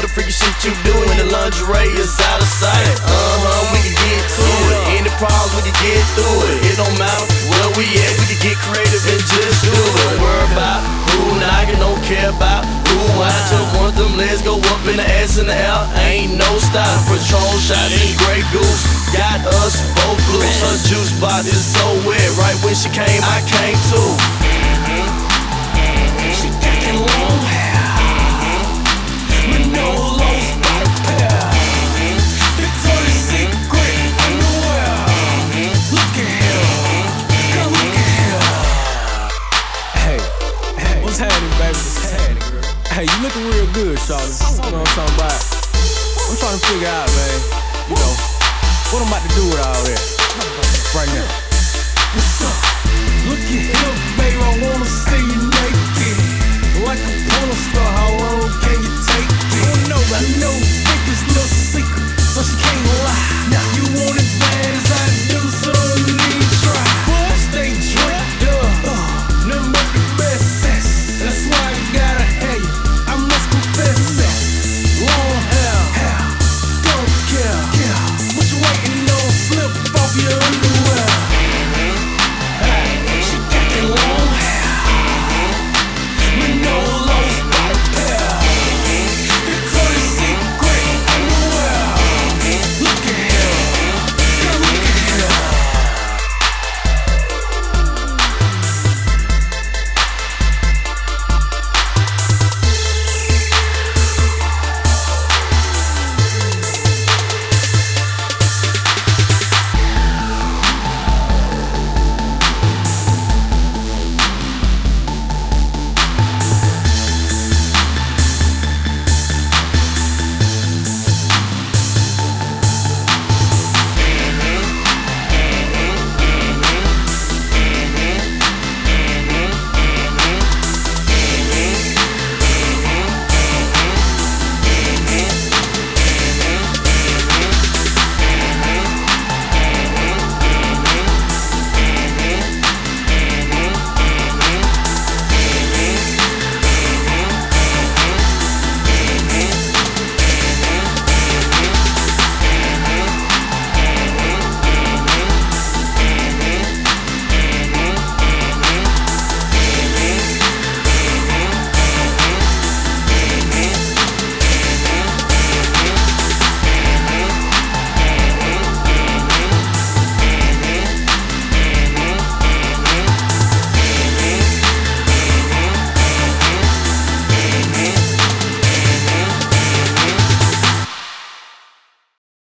freaky shit you do when the lingerie is out of sight. We can get to it. Any problems, we can get through it. It don't matter where we at, we can get creative and just do it. Don't worry about who knocking, don't care about who I just want them legs go up in the ass in the air. Ain't no stop. Patrol shots and Grey Goose got us both loose. Her juice box is so wet. Right when she came, I came too. She got that long hair, Manolos by the pair, Victoria's Secret underwear. Look at him, girl, look at him. Hey, what's happening, baby? What's happening, girl? Hey, you looking real good, shawty. You know what I'm talking about? I'm trying to figure out, man, you know, what I'm about to do with all that right now. What's up? Look at him, baby, I wanna see you naked. Like a porn star, how long can you take it?